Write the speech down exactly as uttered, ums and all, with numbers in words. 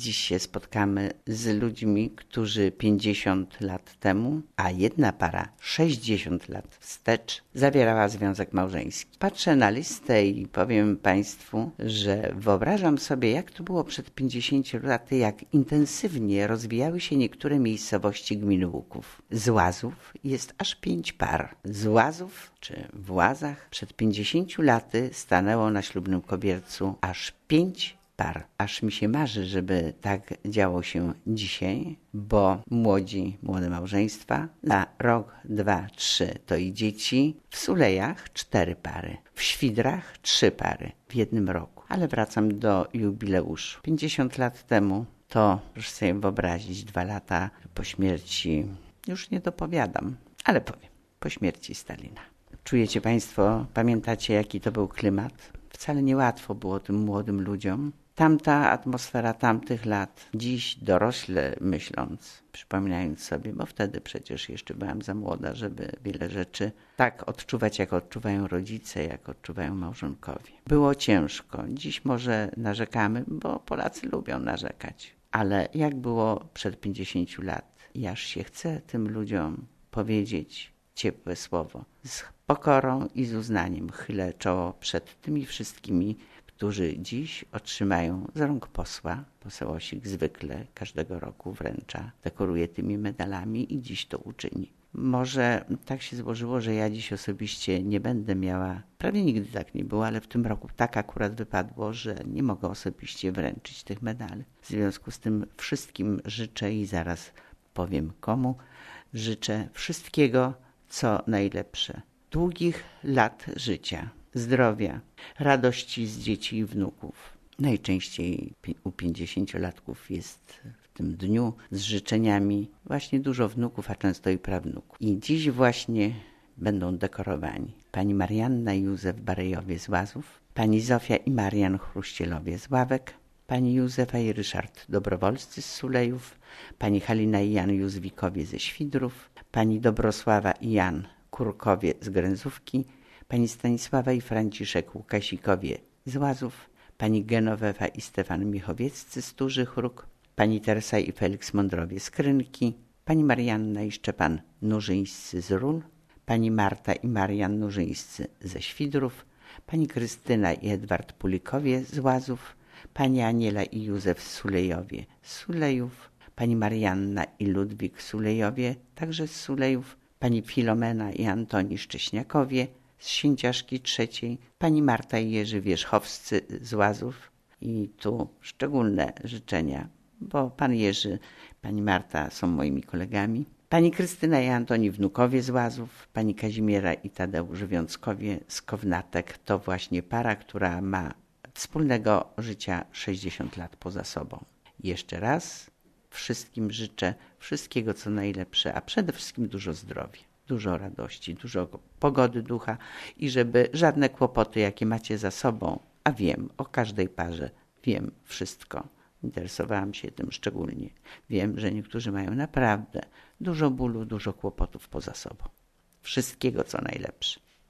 Dziś się spotkamy z ludźmi, którzy pięćdziesiąt lat temu, a jedna para sześćdziesiąt lat wstecz zawierała związek małżeński. Patrzę na listę i powiem Państwu, że wyobrażam sobie, jak to było przed pięćdziesięcioma laty, jak intensywnie rozwijały się niektóre miejscowości gminy Łuków. Z Łazów jest aż pięć par. Z Łazów czy w Łazach przed pięćdziesięcioma laty stanęło na ślubnym kobiercu aż pięć par. Aż mi się marzy, żeby tak działo się dzisiaj, bo młodzi, młode małżeństwa na rok, dwa, trzy to i dzieci. W Sulejach cztery pary, w Świdrach trzy pary w jednym roku. Ale wracam do jubileuszu. pięćdziesiąt lat temu to, proszę sobie wyobrazić, dwa lata po śmierci, już nie dopowiadam, ale powiem, po śmierci Stalina. Czujecie Państwo, pamiętacie jaki to był klimat? Wcale niełatwo było tym młodym ludziom. Tamta atmosfera tamtych lat, dziś dorośle myśląc, przypominając sobie, bo wtedy przecież jeszcze byłam za młoda, żeby wiele rzeczy tak odczuwać, jak odczuwają rodzice, jak odczuwają małżonkowie. Było ciężko. Dziś może narzekamy, bo Polacy lubią narzekać. Ale jak było przed pięćdziesięcioma lat? I aż się chce tym ludziom powiedzieć ciepłe słowo. Z pokorą i z uznaniem chylę czoło przed tymi wszystkimi, którzy dziś otrzymają z rąk posła. Poseł Osik zwykle każdego roku wręcza, dekoruje tymi medalami i dziś to uczyni. Może tak się złożyło, że ja dziś osobiście nie będę miała, prawie nigdy tak nie było, ale w tym roku tak akurat wypadło, że nie mogę osobiście wręczyć tych medali. W związku z tym wszystkim życzę i zaraz powiem komu, życzę wszystkiego, co najlepsze. Długich lat życia, zdrowia, radości z dzieci i wnuków. Najczęściej u pięćdziesięciolatków jest w tym dniu z życzeniami właśnie dużo wnuków, a często i prawnuków. I dziś właśnie będą dekorowani pani Marianna i Józef Barejowie z Łazów, pani Zofia i Marian Chruścielowie z Ławek, pani Józefa i Ryszard Dobrowolscy z Sulejów, pani Halina i Jan Józwikowie ze Świdrów, pani Dobrosława i Jan Kurkowie z Gręzówki, pani Stanisława i Franciszek Łukasikowie z Łazów, pani Genowefa i Stefan Michowieccy z Turzych Róg, pani Teresa i Felix Mądrowie z Krynki, pani Marianna i Szczepan Nurzyńscy z Ról, pani Marta i Marian Nurzyńscy ze Świdrów, pani Krystyna i Edward Pulikowie z Łazów, pani Aniela i Józef Sulejowie z Sulejów, pani Marianna i Ludwik Sulejowie także z Sulejów, pani Filomena i Antoni Szcześniakowie z Święciaszki trzeciej, pani Marta i Jerzy Wierzchowscy z Łazów i tu szczególne życzenia, bo pan Jerzy, pani Marta są moimi kolegami, pani Krystyna i Antoni Wnukowie z Łazów, pani Kazimiera i Tadeusz Wiąckowie z Kownatek. To właśnie para, która ma wspólnego życia sześćdziesiąt lat poza sobą. Jeszcze raz wszystkim życzę wszystkiego, co najlepsze, a przede wszystkim dużo zdrowia, dużo radości, dużo pogody ducha i żeby żadne kłopoty, jakie macie za sobą, a wiem o każdej parze, wiem wszystko. Interesowałam się tym szczególnie. Wiem, że niektórzy mają naprawdę dużo bólu, dużo kłopotów poza sobą. Wszystkiego, co najlepsze.